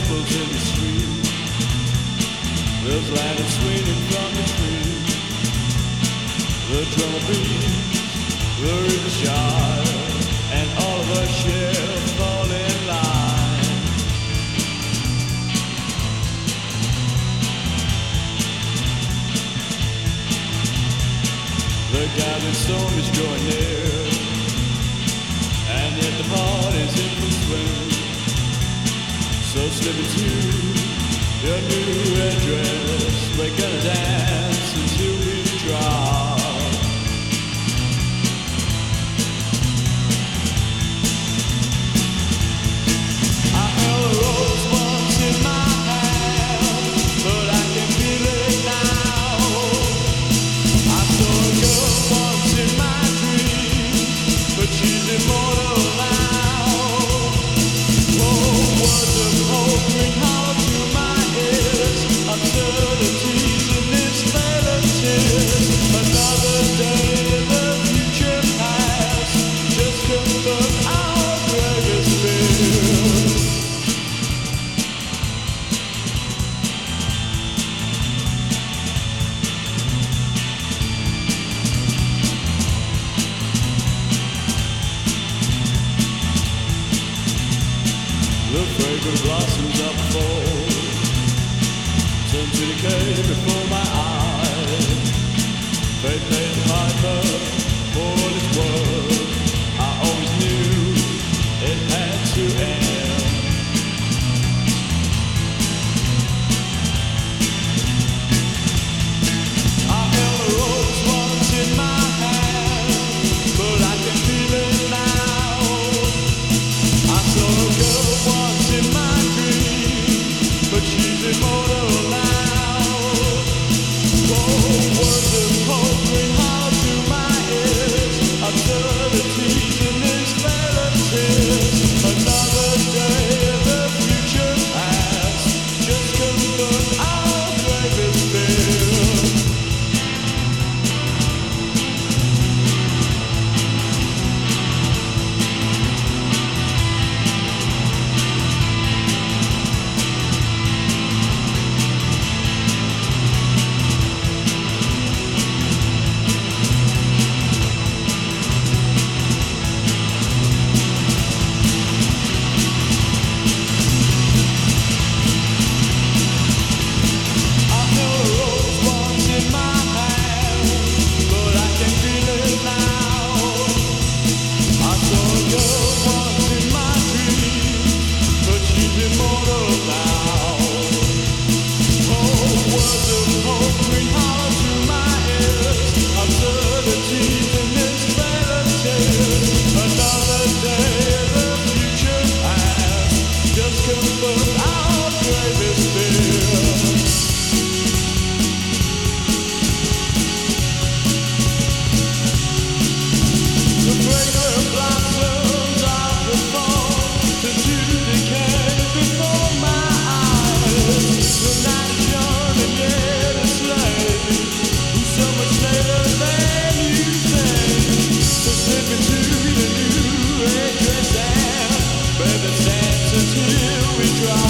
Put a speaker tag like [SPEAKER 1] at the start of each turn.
[SPEAKER 1] ripples in the street. There's light swinging from the tree. The drum beats, the river shines, and all of us shall fall in line. The gathering storm is drawing near, and yet the party's in full swing. So slip into your new address. We're gonna dance until we drop. I held a rose once in my hand, but I can feel it now. I saw a girl once in my dream, but she's immortal now. Oh, words of hope ring hollow to my ears. Uncertainties in this vale tears. Another day in the future past, just confirm our greatest fear. The fragrant blossoms of fall turn to decay before my eyes. Fate paid the piper for this world. I always knew it had to end. I held a rose once in my hand, but I can feel it now. I saw a girl once in my dream, but she's immortal now. Oh, words of hope ring hollow to my ears. Absurdities in this vale of tears. Another day in the future past, just confirmed our gravest fear. Until we try.